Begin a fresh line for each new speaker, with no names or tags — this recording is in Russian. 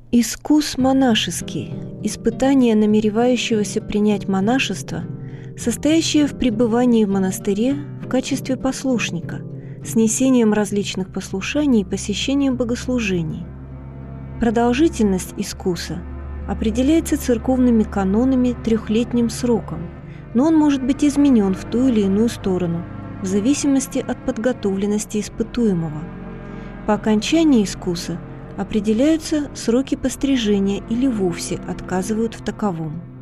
Искус монашеский – испытание намеревающегося принять монашество, состоящее в пребывании в монастыре в качестве послушника, с несением различных послушаний и посещением богослужений. Продолжительность искуса определяется церковными канонами трехлетним сроком, но он может быть изменен в ту или иную сторону, в зависимости от подготовленности испытуемого. По окончании искуса определяются сроки пострижения или вовсе отказывают в таковом.